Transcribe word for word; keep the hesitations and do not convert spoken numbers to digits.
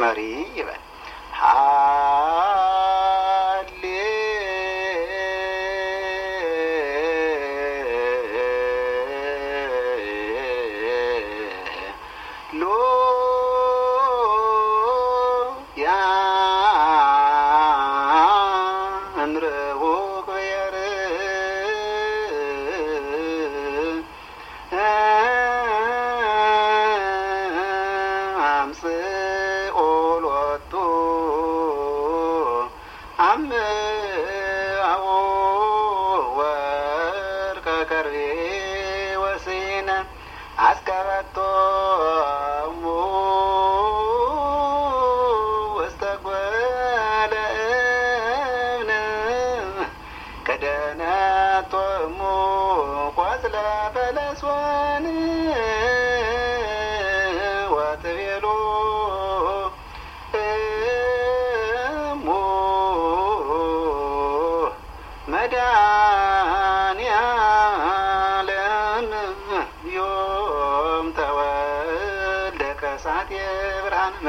መሪ ይበል አስከረቶ ወስተጓለእብን ከደነቶሙ ቆጽለ በለስወን ወትቤሎ እሙ መድኃኒዓለም ዮም ተወልደ ከሳቴ ብርሃን